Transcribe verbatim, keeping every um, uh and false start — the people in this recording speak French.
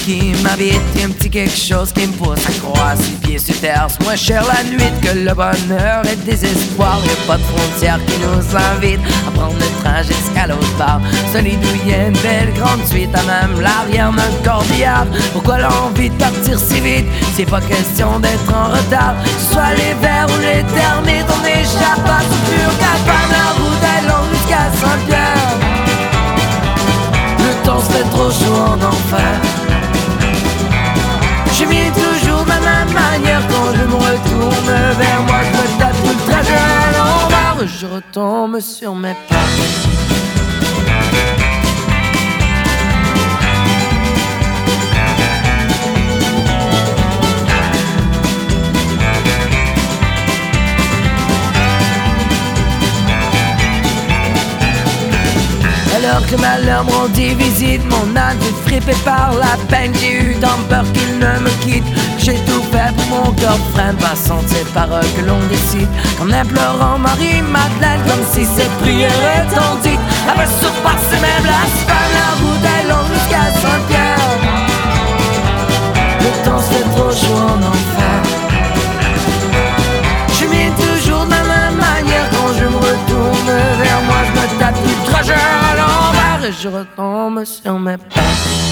qui m'habite, y'a un petit quelque chose qui me pousse à croire six pieds sur terre. C'est moins cher la nuit que le bonheur et le désespoir. Y'a pas de frontières qui nous invitent à prendre le train jusqu'à l'autre part. Solide où y'a une belle grande suite, à même l'arrière d'un corbillard. Pourquoi l'envie de partir si vite? C'est pas question d'être en retard. Que ce soit l'hiver ou les termites, on n'échappe pas tout pur capable. La route est longue jusqu'à Saint-Pierre. Le temps se fait trop chaud en enfer. Je m'y toujours de la même manière. Quand je me retourne vers moi, je me tape tout le trajet à l'envers. Je retombe sur mes pas. Alors que malheur m'ont dit visite, mon âme est frippé par la peine. J'ai eu tant peur qu'il ne me quitte. J'ai tout fait pour mon corps freine, passant ces paroles que l'on décide. En implorant Marie-Madeleine, comme si ces prières étaient dites. Après surpasser mes blasphèmes, la route est longue jusqu'à Saint-Pierre. Le temps se fait trop chaud en enfer. Je m'y toujours de la même manière. Quand je me retourne vers moi, je me tape du trajet à l'envers. Et je retombe sur mes pas.